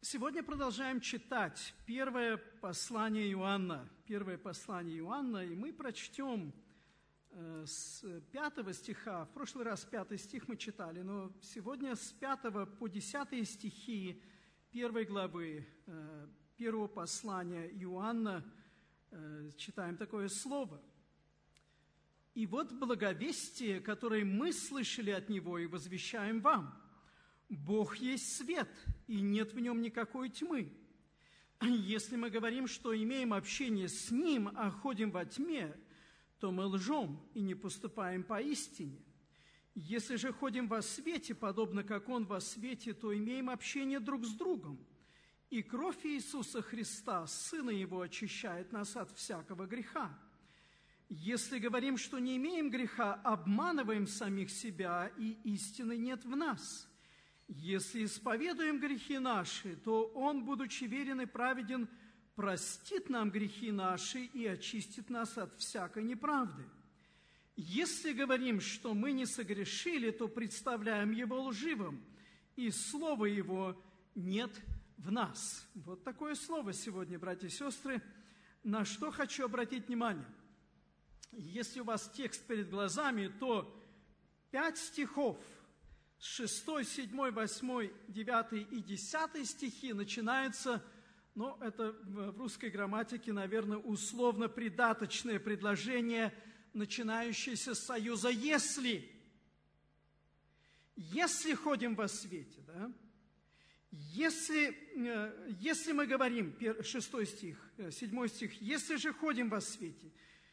Сегодня продолжаем читать первое послание Иоанна, и мы прочтем с 5 стиха. В прошлый раз 5 стих мы читали, но сегодня с 5 по 10 стихи 1 главы первого послания Иоанна читаем такое слово. «И вот благовестие, которое мы слышали от Него и возвещаем вам. Бог есть свет, и нет в нем никакой тьмы. Если мы говорим, что имеем общение с Ним, а ходим во тьме, то мы лжем и не поступаем по истине. Если же ходим во свете, подобно как Он во свете, то имеем общение друг с другом. И кровь Иисуса Христа, Сына Его, очищает нас от всякого греха. Если говорим, что не имеем греха, обманываем самих себя, и истины нет в нас. Если исповедуем грехи наши, то Он, будучи верен и праведен, простит нам грехи наши и очистит нас от всякой неправды. Если говорим, что мы не согрешили, то представляем Его лживым, и Слова Его нет в нас». Вот такое слово сегодня, братья и сестры, на что хочу обратить внимание. Если у вас текст перед глазами, то 5 стихов, 6, 7, 8, 9 и 10 стихи начинаются, это в русской грамматике, наверное, условно-придаточное предложение, начинающееся с союза «если». Если ходим во свете, да? Если мы говорим, 6 стих, 7 стих, «Если же ходим во свете»,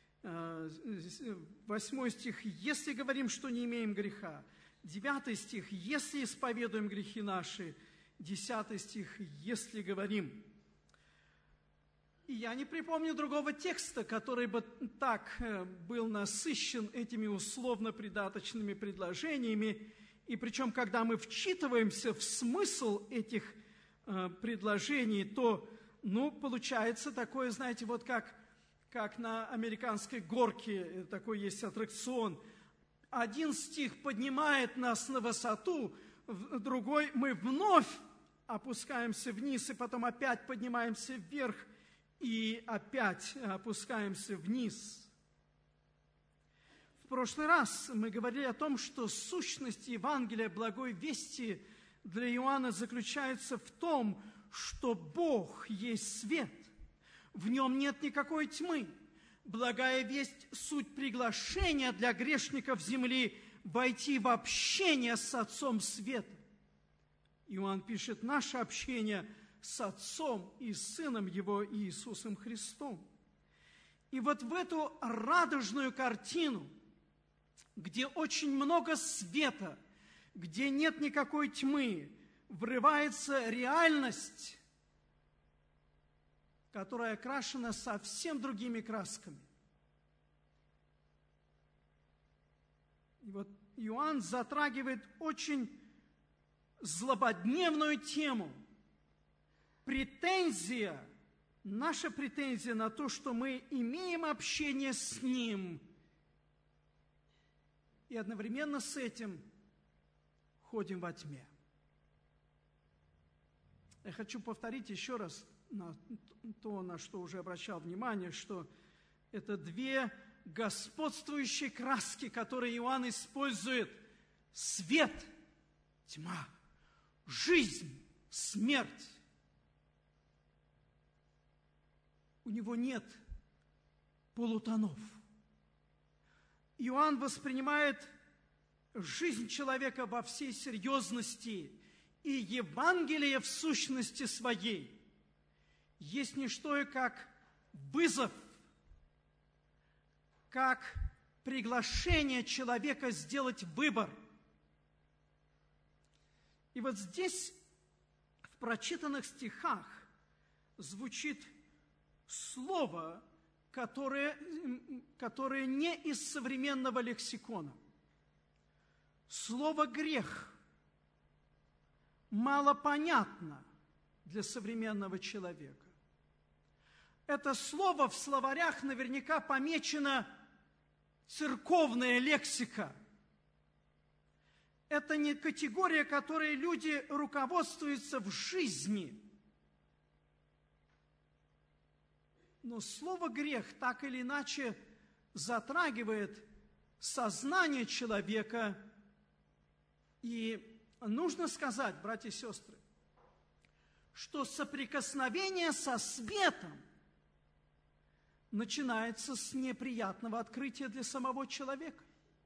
8 стих, «Если говорим, что не имеем греха», 9 стих, «Если исповедуем грехи наши», 10 стих, «Если говорим». И я не припомню другого текста, который бы так был насыщен этими условно-придаточными предложениями. И причем, когда мы вчитываемся в смысл этих предложений, то, получается такое, знаете, вот как на американской горке, такой есть аттракцион. Один стих поднимает нас на высоту, другой мы вновь опускаемся вниз, и потом опять поднимаемся вверх, и опять опускаемся вниз. В прошлый раз мы говорили о том, что сущность Евангелия Благой Вести для Иоанна заключается в том, что Бог есть свет, в нем нет никакой тьмы. Благая весть – суть приглашения для грешников земли войти в общение с Отцом Света. Иоанн пишет, наше общение с Отцом и Сыном Его Иисусом Христом. И вот в эту радужную картину, где очень много света, где нет никакой тьмы, врывается реальность, которая окрашена совсем другими красками. И вот Иоанн затрагивает очень злободневную тему. Наша претензия на то, что мы имеем общение с Ним, и одновременно с этим ходим во тьме. Я хочу повторить еще раз на то, на что уже обращал внимание, что это две господствующие краски, которые Иоанн использует. Свет, тьма, жизнь, смерть. У него нет полутонов. Иоанн воспринимает жизнь человека во всей серьезности, и Евангелие в сущности своей есть не что, как вызов, как приглашение человека сделать выбор. И вот здесь, в прочитанных стихах, звучит слово, которое не из современного лексикона. Слово «грех» малопонятно для современного человека. Это слово в словарях наверняка помечено церковная лексика. Это не категория, которой люди руководствуются в жизни. Но слово «грех» так или иначе затрагивает сознание человека. И нужно сказать, братья и сестры, что соприкосновение со светом начинается с неприятного открытия для самого человека.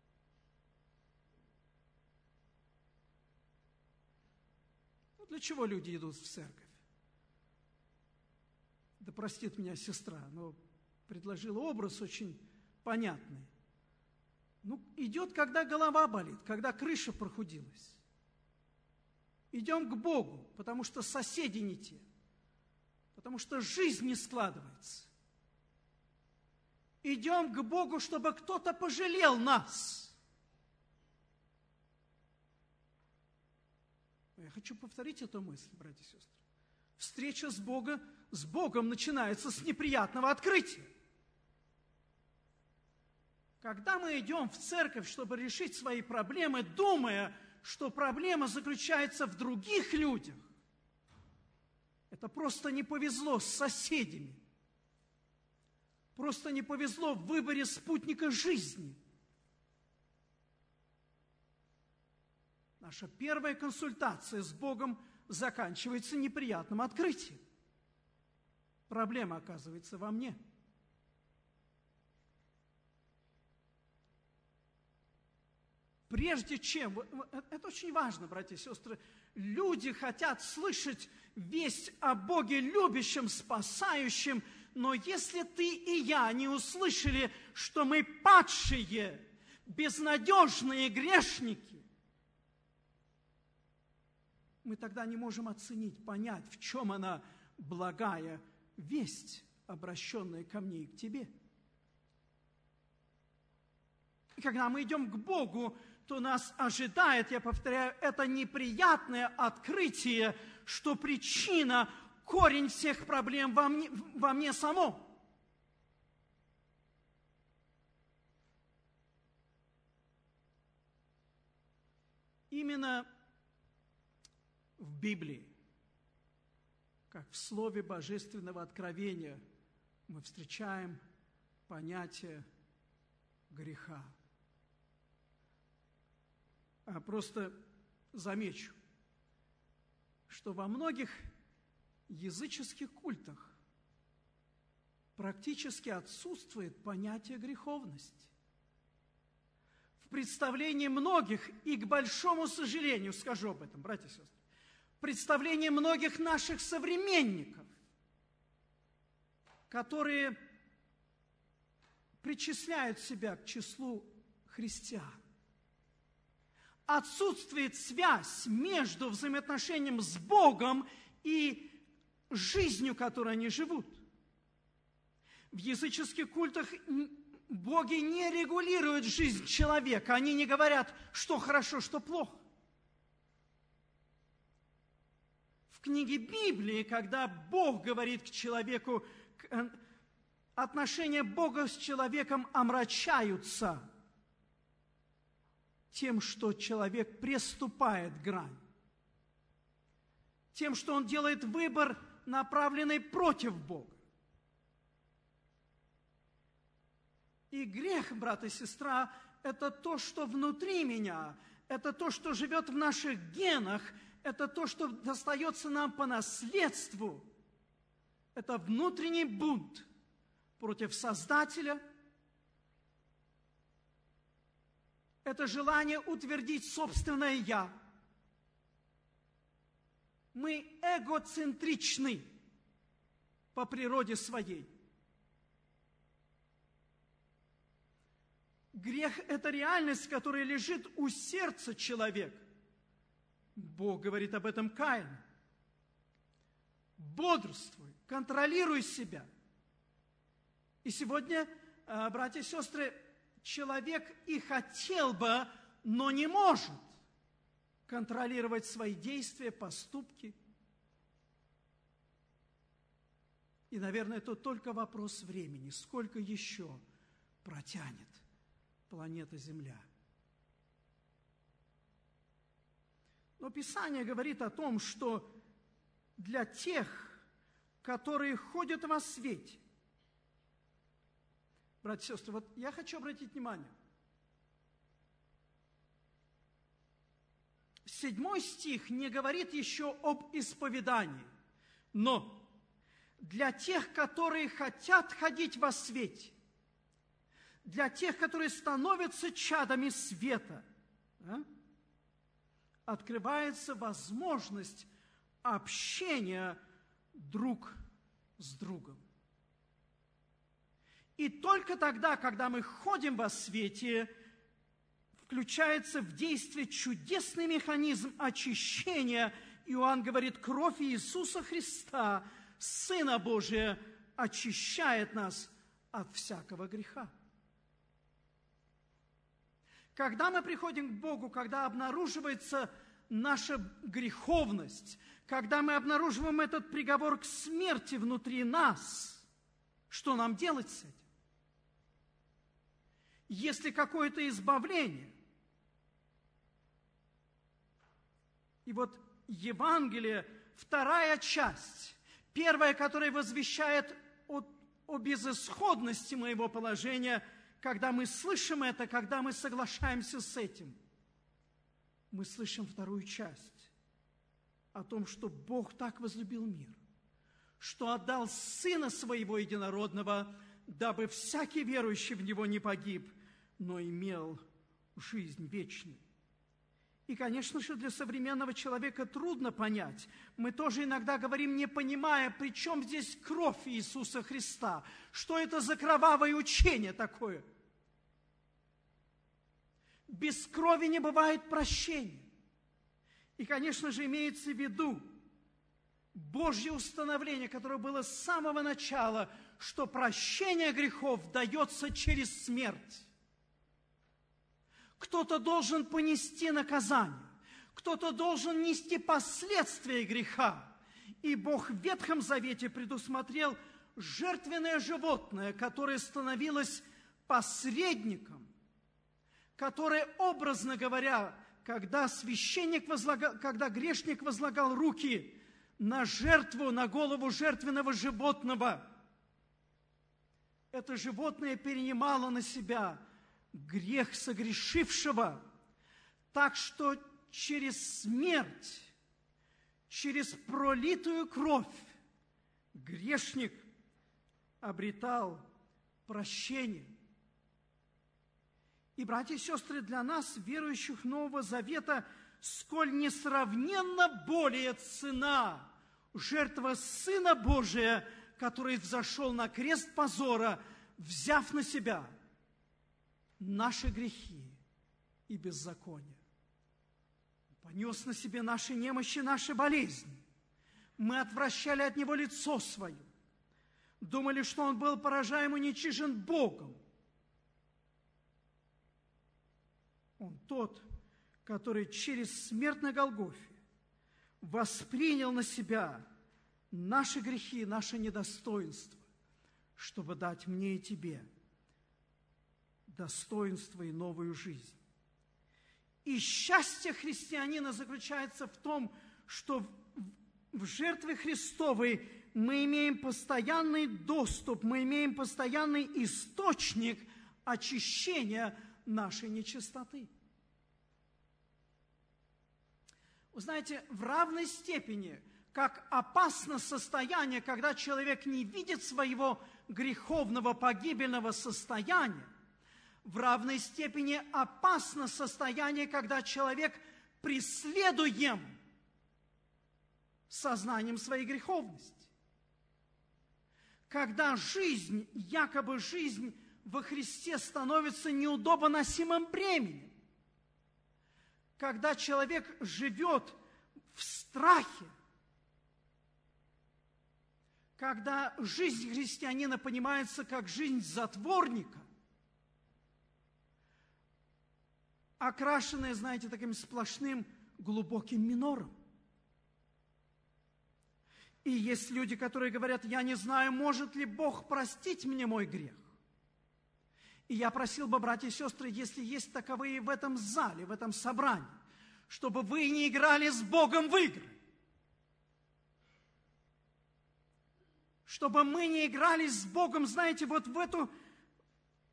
Для чего люди идут в церковь? Да простит меня сестра, но предложила образ очень понятный. Идет, когда голова болит, когда крыша прохудилась. Идем к Богу, потому что соседи не те, потому что жизнь не складывается. Идем к Богу, чтобы кто-то пожалел нас. Я хочу повторить эту мысль, братья и сестры. Встреча с Богом начинается с неприятного открытия. Когда мы идем в церковь, чтобы решить свои проблемы, думая, что проблема заключается в других людях, это просто не повезло с соседями. Просто не повезло в выборе спутника жизни. Наша первая консультация с Богом заканчивается неприятным открытием. Проблема оказывается во мне. Прежде чем, это очень важно, братья и сестры, люди хотят слышать весть о Боге любящем, спасающем, но если ты и я не услышали, что мы падшие, безнадежные грешники, мы тогда не можем оценить, понять, в чем она благая весть, обращенная ко мне и к тебе. И когда мы идем к Богу, то нас ожидает, я повторяю, это неприятное открытие, что причина, корень всех проблем во мне самом. Именно в Библии, как в Слове Божественного Откровения, мы встречаем понятие греха. Просто замечу, что во многих языческих культах практически отсутствует понятие греховности. В представлении многих, и к большому сожалению скажу об этом, братья и сестры, в представлении многих наших современников, которые причисляют себя к числу христиан, отсутствует связь между взаимоотношением с Богом и жизнью, которой они живут. В языческих культах боги не регулируют жизнь человека, они не говорят, что хорошо, что плохо. В книге Библии, когда Бог говорит к человеку, отношения Бога с человеком омрачаются тем, что человек приступает грань, тем, что он делает выбор, направленный против Бога. И грех, брат и сестра, это то, что внутри меня, это то, что живет в наших генах, это то, что достается нам по наследству. Это внутренний бунт против Создателя. Это желание утвердить собственное «я». Мы эгоцентричны по природе своей. Грех – это реальность, которая лежит у сердца человека. Бог говорит об этом Каину. Бодрствуй, контролируй себя. И сегодня, братья и сестры, человек и хотел бы, но не может контролировать свои действия, поступки. И, наверное, это только вопрос времени. Сколько еще протянет планета Земля? Но Писание говорит о том, что для тех, которые ходят во свете, братья и сестры, вот я хочу обратить внимание. 7 стих не говорит еще об исповедании, но для тех, которые хотят ходить во свете, для тех, которые становятся чадами света, открывается возможность общения друг с другом. И только тогда, когда мы ходим во свете, включается в действие чудесный механизм очищения. Иоанн говорит, кровь Иисуса Христа, Сына Божия, очищает нас от всякого греха. Когда мы приходим к Богу, когда обнаруживается наша греховность, когда мы обнаруживаем этот приговор к смерти внутри нас, что нам делать с этим? Есть ли какое-то избавление? И вот Евангелие, 2 часть, 1, которая возвещает о безысходности моего положения, когда мы слышим это, когда мы соглашаемся с этим, мы слышим 2 часть о том, что Бог так возлюбил мир, что отдал Сына Своего Единородного, дабы всякий верующий в Него не погиб, но имел жизнь вечную. И, конечно же, для современного человека трудно понять. Мы тоже иногда говорим, не понимая, при чем здесь кровь Иисуса Христа. Что это за кровавое учение такое? Без крови не бывает прощения. И, конечно же, имеется в виду Божье установление, которое было с самого начала, что прощение грехов дается через смерть. Кто-то должен понести наказание, кто-то должен нести последствия греха. И Бог в Ветхом Завете предусмотрел жертвенное животное, которое становилось посредником, которое, образно говоря, когда когда грешник возлагал руки на жертву, на голову жертвенного животного, это животное перенимало на себя грех согрешившего, так что через смерть, через пролитую кровь грешник обретал прощение. И, братья и сестры, для нас, верующих Нового Завета, сколь несравненно более цена жертва Сына Божия, который взошел на крест позора, взяв на себя наши грехи и беззакония. Понес на себе наши немощи, наши болезни. Мы отвращали от Него лицо Свое. Думали, что Он был поражаем и уничижен Богом. Он тот, который через смерть на Голгофе воспринял на себя наши грехи, наше недостоинство, чтобы дать мне и тебе достоинство и новую жизнь. И счастье христианина заключается в том, что в жертве Христовой мы имеем постоянный доступ, мы имеем постоянный источник очищения нашей нечистоты. Вы знаете, в равной степени, как опасно состояние, когда человек не видит своего греховного, погибельного состояния, в равной степени опасно состояние, когда человек преследуем сознанием своей греховности. Когда жизнь, якобы жизнь во Христе становится неудобоносимым бременем. Когда человек живет в страхе. Когда жизнь христианина понимается как жизнь затворника, окрашенная, знаете, таким сплошным глубоким минором. И есть люди, которые говорят, я не знаю, может ли Бог простить мне мой грех. И я просил бы, братья и сестры, если есть таковые в этом зале, в этом собрании, чтобы вы не играли с Богом в игры. Чтобы мы не играли с Богом, знаете, вот в эту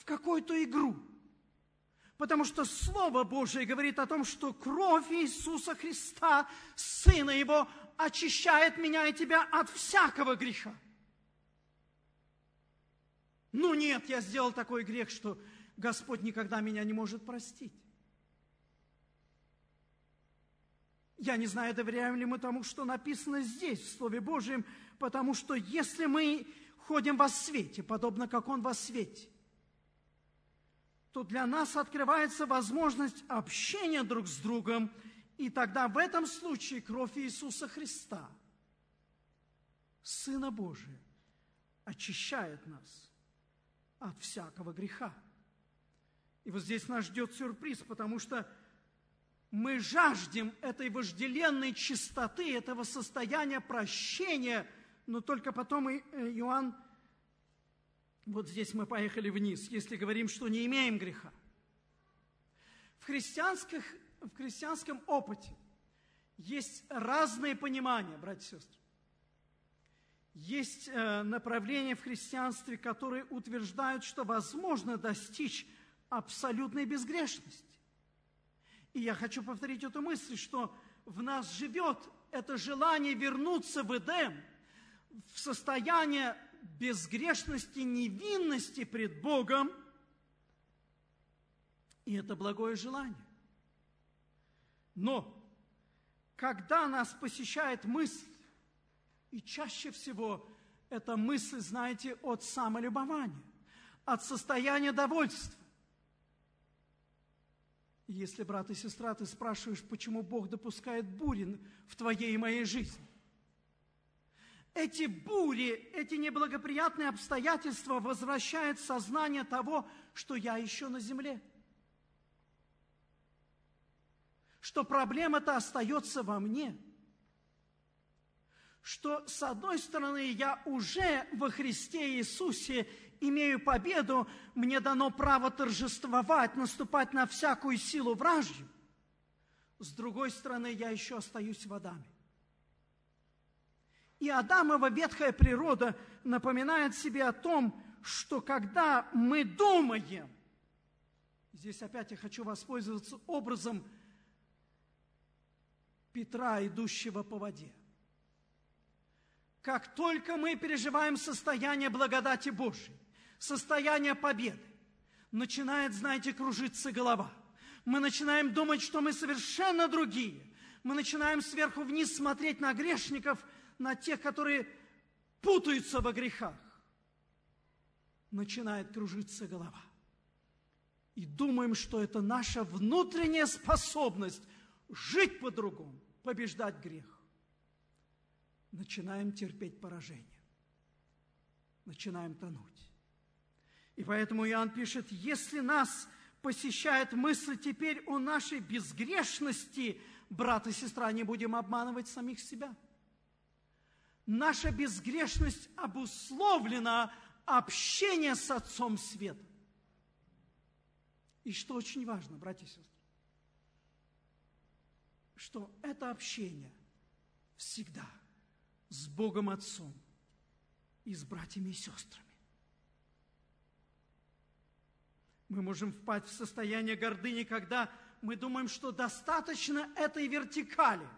какую-то игру. Потому что Слово Божие говорит о том, что кровь Иисуса Христа, Сына Его, очищает меня и тебя от всякого греха. Ну нет, я сделал такой грех, что Господь никогда меня не может простить. Я не знаю, доверяем ли мы тому, что написано здесь, в Слове Божьем, потому что если мы ходим во свете, подобно как Он во свете, то для нас открывается возможность общения друг с другом, и тогда в этом случае кровь Иисуса Христа, Сына Божия, очищает нас от всякого греха. И вот здесь нас ждет сюрприз, потому что мы жаждем этой вожделенной чистоты, этого состояния прощения, но только потом Иоанн, вот здесь мы поехали вниз, если говорим, что не имеем греха. В христианском опыте есть разные понимания, братья и сестры. Есть направления в христианстве, которые утверждают, что возможно достичь абсолютной безгрешности. И я хочу повторить эту мысль, что в нас живет это желание вернуться в Эдем, в состояние безгрешности, невинности пред Богом. И это благое желание. Но когда нас посещает мысль, и чаще всего эта мысль, знаете, от самолюбования, от состояния довольства. И если, брат и сестра, ты спрашиваешь, почему Бог допускает бури в твоей и моей жизни, эти бури, эти неблагоприятные обстоятельства возвращают сознание того, что я еще на земле. Что проблема-то остается во мне. Что, с одной стороны, я уже во Христе Иисусе имею победу, мне дано право торжествовать, наступать на всякую силу вражью. С другой стороны, я еще остаюсь в Адаме. И Адамова ветхая природа напоминает себе о том, что когда мы думаем, здесь опять я хочу воспользоваться образом Петра, идущего по воде. Как только мы переживаем состояние благодати Божией, состояние победы, начинает, знаете, кружиться голова. Мы начинаем думать, что мы совершенно другие. Мы начинаем сверху вниз смотреть на грешников, на тех, которые путаются во грехах. Начинает кружиться голова. И думаем, что это наша внутренняя способность жить по-другому, побеждать грех. Начинаем терпеть поражение. Начинаем тонуть. И поэтому Иоанн пишет, если нас посещает мысль теперь о нашей безгрешности, брат и сестра, не будем обманывать самих себя. Наша безгрешность обусловлена общением с Отцом Света. И что очень важно, братья и сестры, что это общение всегда с Богом Отцом и с братьями и сестрами. Мы можем впасть в состояние гордыни, когда мы думаем, что достаточно этой вертикали.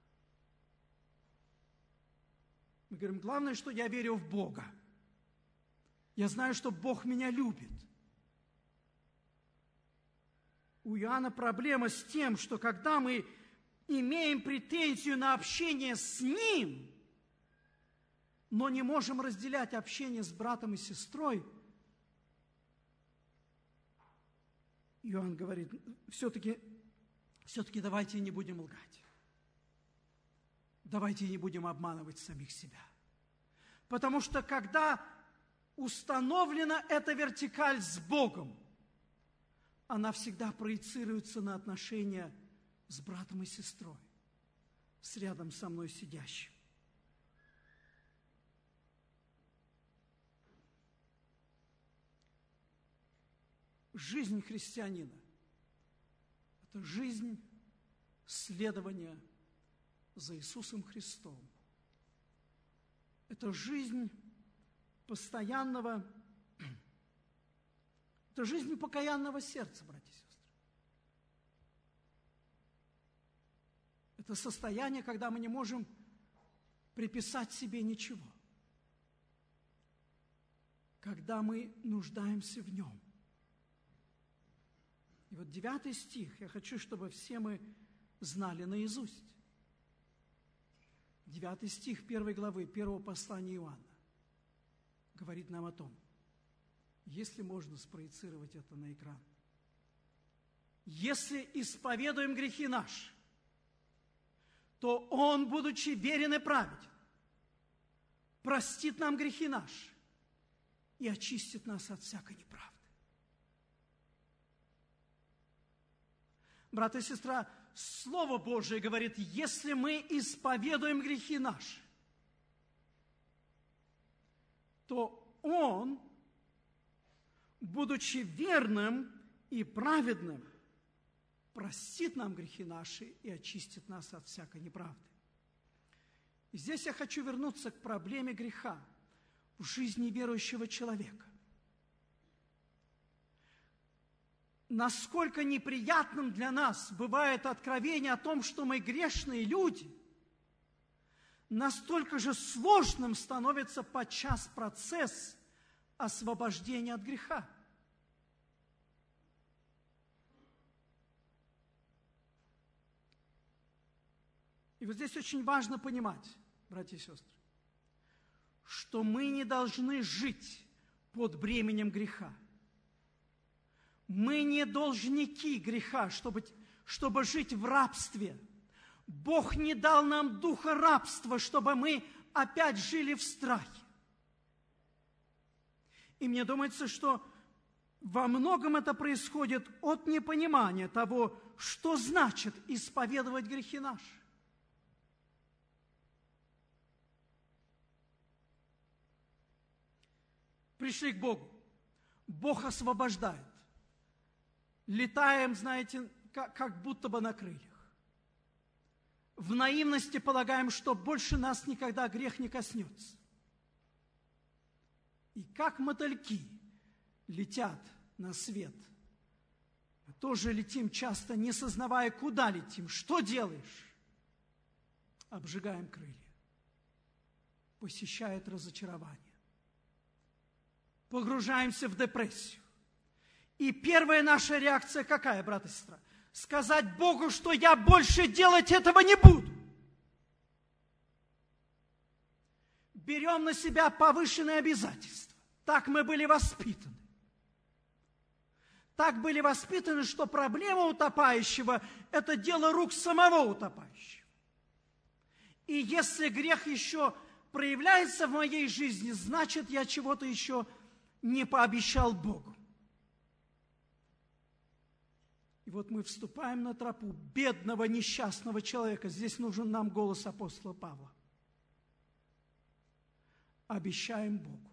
Мы говорим, главное, что я верю в Бога. Я знаю, что Бог меня любит. У Иоанна проблема с тем, что когда мы имеем претензию на общение с Ним, но не можем разделять общение с братом и сестрой, Иоанн говорит, все-таки давайте не будем лгать. Давайте не будем обманывать самих себя. Потому что когда установлена эта вертикаль с Богом, она всегда проецируется на отношения с братом и сестрой, с рядом со мной сидящим. Жизнь христианина – это жизнь следования за Иисусом Христом. Это жизнь постоянного Это жизнь непокаянного сердца, братья и сестры. Это состояние, когда мы не можем приписать себе ничего. Когда мы нуждаемся в Нем. И вот 9 стих, я хочу, чтобы все мы знали наизусть. 9 стих 1 главы 1 послания Иоанна говорит нам о том, если можно спроецировать это на экран. Если исповедуем грехи наши, то Он, будучи верен и праведен, простит нам грехи наши и очистит нас от всякой неправды. Брат и сестра, Слово Божие говорит, если мы исповедуем грехи наши, то Он, будучи верным и праведным, простит нам грехи наши и очистит нас от всякой неправды. И здесь я хочу вернуться к проблеме греха в жизни верующего человека. Насколько неприятным для нас бывает откровение о том, что мы грешные люди, настолько же сложным становится подчас процесс освобождения от греха. И вот здесь очень важно понимать, братья и сестры, что мы не должны жить под бременем греха. Мы не должники греха, чтобы жить в рабстве. Бог не дал нам духа рабства, чтобы мы опять жили в страхе. И мне думается, что во многом это происходит от непонимания того, что значит исповедовать грехи наши. Пришли к Богу. Бог освобождает. Летаем, знаете, как будто бы на крыльях. В наивности полагаем, что больше нас никогда грех не коснется. И как мотыльки летят на свет. Мы тоже летим часто, не сознавая, куда летим. Что делаешь? Обжигаем крылья. Посещает разочарование. Погружаемся в депрессию. И первая наша реакция какая, брат и сестра? Сказать Богу, что я больше делать этого не буду. Берем на себя повышенные обязательства. Так мы были воспитаны. Так были воспитаны, что проблема утопающего – это дело рук самого утопающего. И если грех еще проявляется в моей жизни, значит, я чего-то еще не пообещал Богу. И вот мы вступаем на тропу бедного, несчастного человека. Здесь нужен нам голос апостола Павла. Обещаем Богу.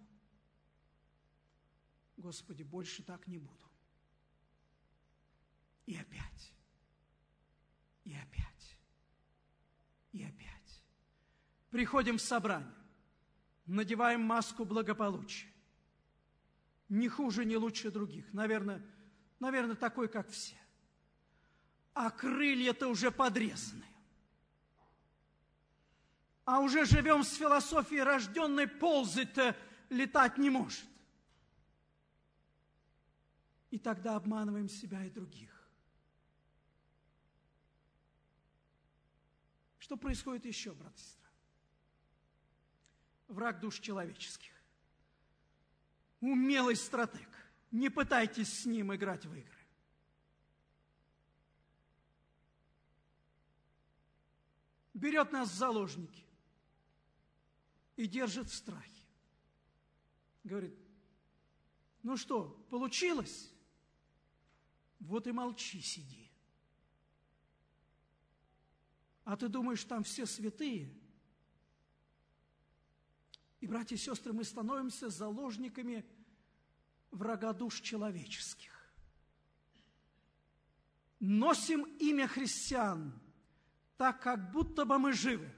Господи, больше так не буду. И опять. И опять. И опять. Приходим в собрание. Надеваем маску благополучия. Не хуже, не лучше других. Наверное, такой, как все. А крылья-то уже подрезаны. А уже живем с философией рожденной, ползать-то, летать не может. И тогда обманываем себя и других. Что происходит еще, брат и сестра? Враг душ человеческих. Умелый стратег. Не пытайтесь с ним играть в игры. Берет нас в заложники и держит в страхе. Говорит, ну что, получилось? Вот и молчи, сиди. А ты думаешь, там все святые? И, братья и сестры, мы становимся заложниками врага душ человеческих. Носим имя христиан так, как будто бы мы живы,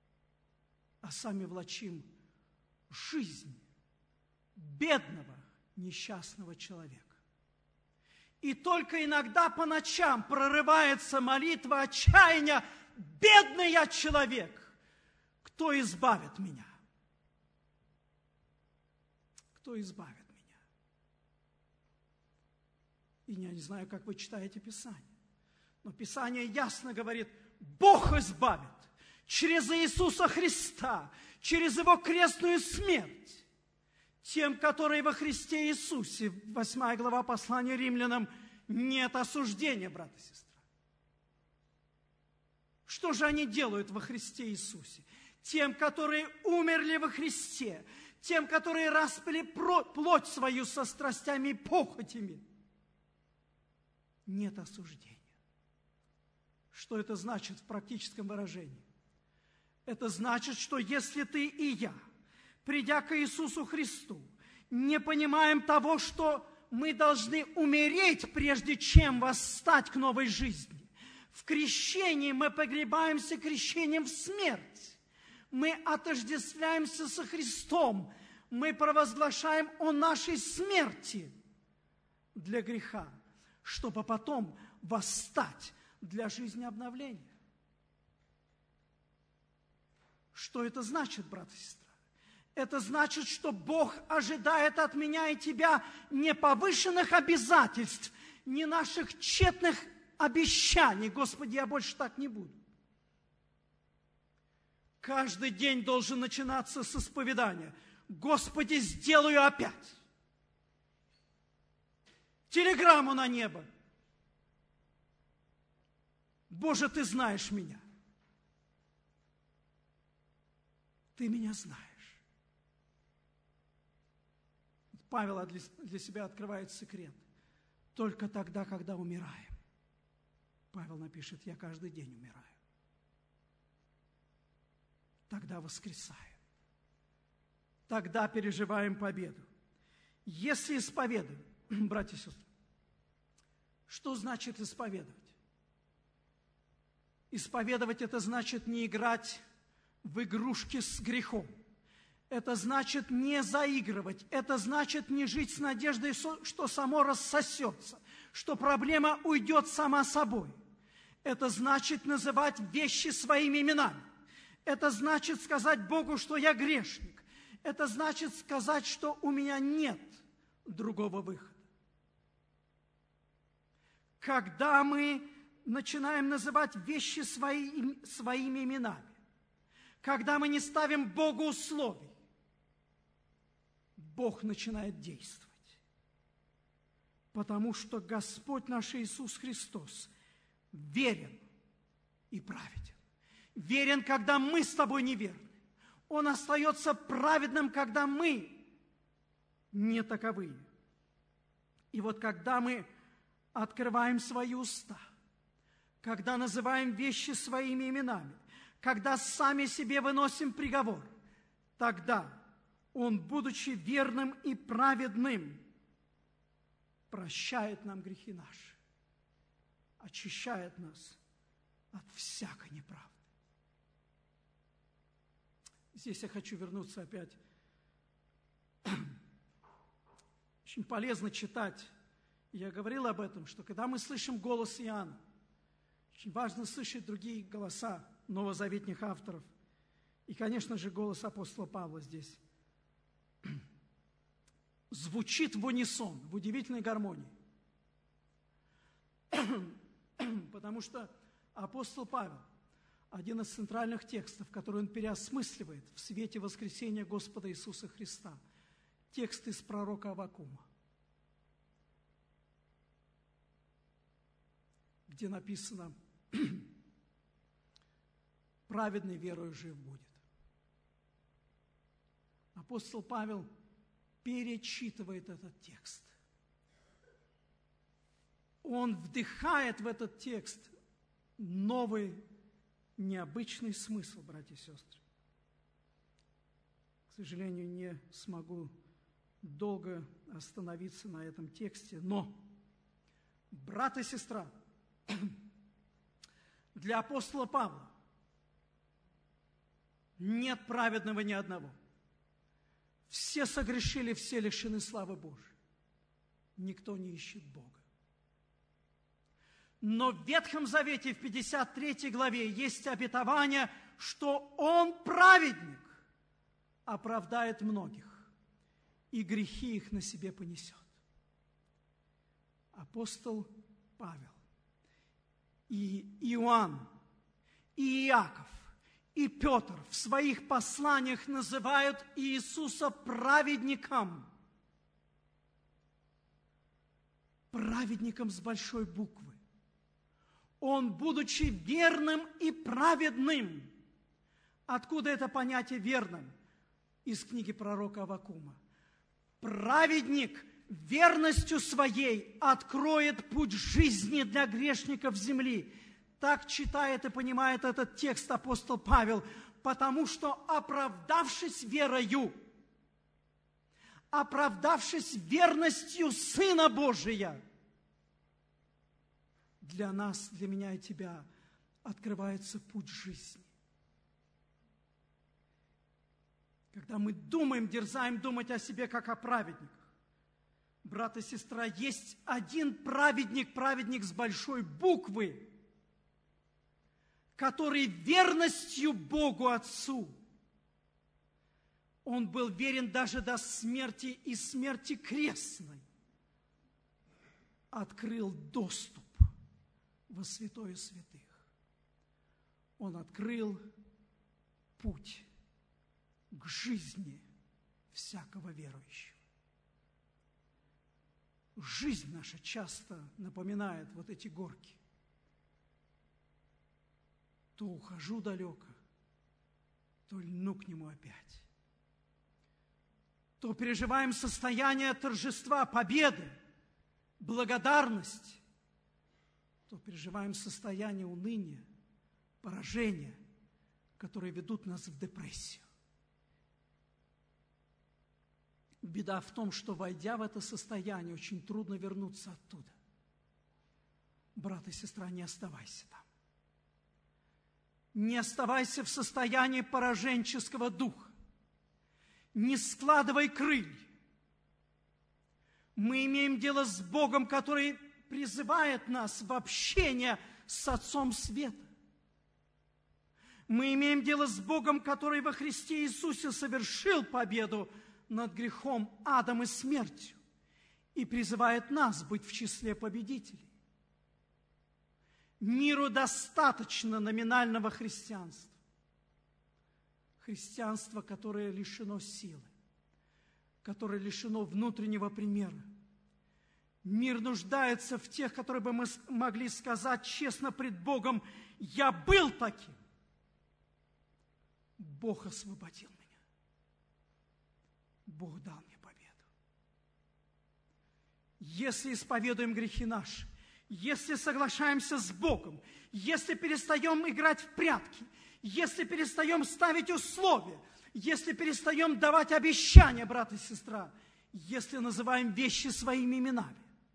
а сами влачим жизнь бедного, несчастного человека. И только иногда по ночам прорывается молитва отчаяния: «Бедный я человек, кто избавит меня?» Кто избавит меня? И я не знаю, как вы читаете Писание, но Писание ясно говорит: Бог избавит через Иисуса Христа, через Его крестную смерть. Тем, которые во Христе Иисусе, 8 глава послания Римлянам, нет осуждения, брат и сестра. Что же они делают во Христе Иисусе? Тем, которые умерли во Христе, тем, которые распяли плоть свою со страстями и похотями, нет осуждения. Что это значит в практическом выражении? Это значит, что если ты и я, придя к Иисусу Христу, не понимаем того, что мы должны умереть, прежде чем восстать к новой жизни. В крещении мы погребаемся крещением в смерть. Мы отождествляемся со Христом. Мы провозглашаем о нашей смерти для греха, чтобы потом восстать для жизни обновления. Что это значит, брат и сестра? Это значит, что Бог ожидает от меня и тебя не повышенных обязательств, не наших тщетных обещаний. Господи, я больше так не буду. Каждый день должен начинаться с исповедания: Господи, сделаю опять. Телеграмму на небо: Боже, Ты знаешь меня. Ты меня знаешь. Павел для себя открывает секрет. Только тогда, когда умираем. Павел напишет: я каждый день умираю. Тогда воскресаем. Тогда переживаем победу. Если исповедуем, братья и сестры, что значит исповедовать? Исповедовать – это значит не играть в игрушки с грехом. Это значит не заигрывать. Это значит не жить с надеждой, что само рассосется, что проблема уйдет сама собой. Это значит называть вещи своими именами. Это значит сказать Богу, что я грешник. Это значит сказать, что у меня нет другого выхода. Когда мы начинаем называть вещи своими именами, когда мы не ставим Богу условий, Бог начинает действовать. Потому что Господь наш Иисус Христос верен и праведен. Верен, когда мы с тобой неверны. Он остается праведным, когда мы не таковые. И вот когда мы открываем свои уста, когда называем вещи своими именами, когда сами себе выносим приговор, тогда Он, будучи верным и праведным, прощает нам грехи наши, очищает нас от всякой неправды. Здесь я хочу вернуться опять. Очень полезно читать. Я говорил об этом, что когда мы слышим голос Иоанна, очень важно слышать другие голоса новозаветных авторов. И, конечно же, голос апостола Павла здесь звучит в унисон, в удивительной гармонии. Потому что апостол Павел, один из центральных текстов, который он переосмысливает в свете воскресения Господа Иисуса Христа, текст из пророка Аввакума, где написано: «Праведный верою жив будет». Апостол Павел перечитывает этот текст. Он вдыхает в этот текст новый, необычный смысл, братья и сестры. К сожалению, не смогу долго остановиться на этом тексте, но, брат и сестра, для апостола Павла нет праведного ни одного. Все согрешили, все лишены славы Божией. никто не ищет Бога. Но в Ветхом Завете, в 53 главе, есть обетование, что Он, праведник, оправдает многих, и грехи их на себе понесет. Апостол Павел, и Иоанн, и Иаков, и Петр в своих посланиях называют Иисуса праведником. Праведником с большой буквы. Он, будучи верным и праведным. Откуда это понятие верным? Из книги пророка Аввакума. Праведник верностью своей откроет путь жизни для грешников земли. Так читает и понимает этот текст апостол Павел, потому что, оправдавшись верою, оправдавшись верностью Сына Божия, для нас, для меня и тебя открывается путь жизни. Когда мы думаем, дерзаем думать о себе, как о праведниках, брат и сестра, есть один праведник, праведник с большой буквы, который верностью Богу Отцу, он был верен даже до смерти и смерти крестной, открыл доступ во святое святых. Он открыл путь к жизни всякого верующего. Жизнь наша часто напоминает вот эти горки. То ухожу далеко, то льну к нему опять. То переживаем состояние торжества, победы, благодарности, то переживаем состояние уныния, поражения, которые ведут нас в депрессию. Беда в том, что, войдя в это состояние, очень трудно вернуться оттуда. Брат и сестра, не оставайся там. Не оставайся в состоянии пораженческого духа. Не складывай крылья. Мы имеем дело с Богом, который призывает нас в общение с Отцом Света. Мы имеем дело с Богом, который во Христе Иисусе совершил победу над грехом, адом и смертью, и призывает нас быть в числе победителей. Миру достаточно номинального христианства. Христианство, которое лишено силы, которое лишено внутреннего примера. Мир нуждается в тех, которые бы мы могли сказать честно пред Богом: «Я был таким. Бог освободил меня. Бог дал мне победу». Если исповедуем грехи наши, если соглашаемся с Богом, если перестаем играть в прятки, если перестаем ставить условия, если перестаем давать обещания, брат и сестра, если называем вещи своими именами,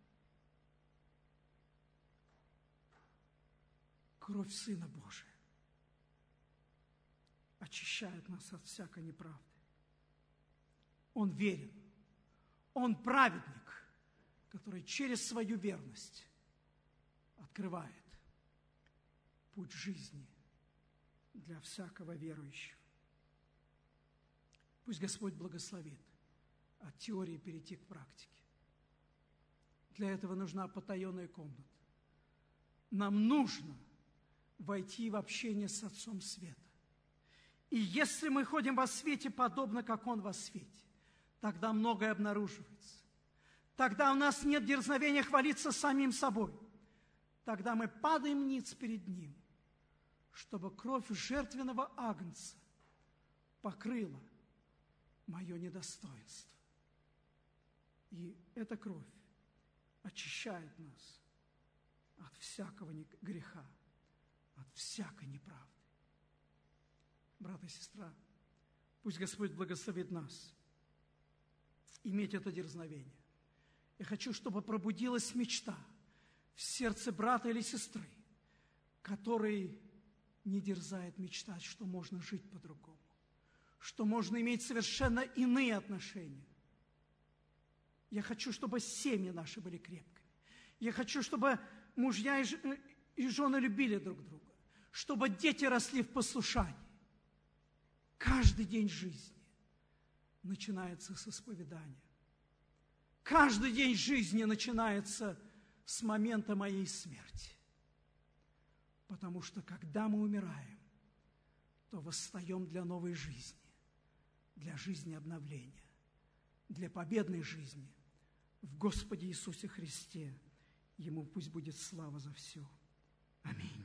кровь Сына Божия очищает нас от всякой неправды. Он верен, Он праведник, который через свою верность открывает путь жизни для всякого верующего. Пусть Господь благословит от теории перейти к практике. Для этого нужна потаенная комната. Нам нужно войти в общение с Отцом Света. И если мы ходим во свете, подобно как Он во свете, тогда многое обнаруживается. Тогда у нас нет дерзновения хвалиться самим собой. Тогда мы падаем ниц перед Ним, чтобы кровь жертвенного агнца покрыла мое недостоинство. И эта кровь очищает нас от всякого греха, от всякой неправды. Брат и сестра, пусть Господь благословит нас иметь это дерзновение. Я хочу, чтобы пробудилась мечта в сердце брата или сестры, который не дерзает мечтать, что можно жить по-другому, что можно иметь совершенно иные отношения. Я хочу, чтобы семьи наши были крепкими. Я хочу, чтобы мужья и жены любили друг друга. Чтобы дети росли в послушании. Каждый день жизни начинается с исповедания. Каждый день жизни начинается с момента моей смерти. Потому что, когда мы умираем, то восстаем для новой жизни, для жизни обновления, для победной жизни в Господе Иисусе Христе. Ему пусть будет слава за все. Аминь.